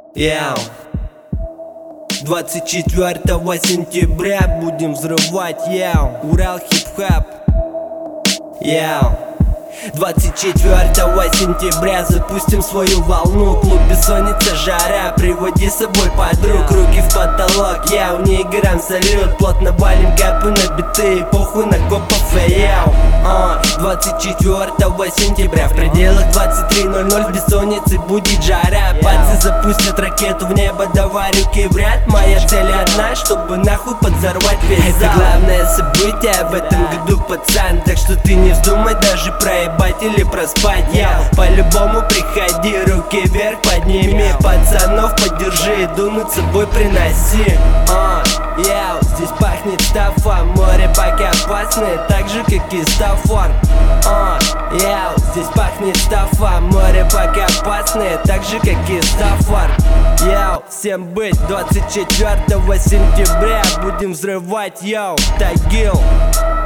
Яу. 24 сентября будем взрывать, яу. Урал хип-хап. Яу. 24 сентября запустим свою волну. Клуб бессонница, жара, приводи с собой подруг. Руки в потолок, яу, не играем салют. Плотно валим капы на биты, похуй на копов, яу. 24 сентября в пределах 23:00 в бессоннице будет жара. Пальцы запустят ракету в небо, давай руки в ряд. Моя цель одна, чтобы нахуй подзорвать весь зал. Это главное событие в этом году, пацан. Так что ты не вздумай даже проебать или проспать, яу. По-любому приходи, руки вверх подними. Пацанов поддержи, дунуть с собой приноси. Яу, здесь пахнет стафа. Море пока опасное, так же как и Стаффорд. Яу, здесь пахнет стафа. Море пока опасное, так же как и Стаффорд. Яу, всем быть 24 сентября будем взрывать, яу. Тагил.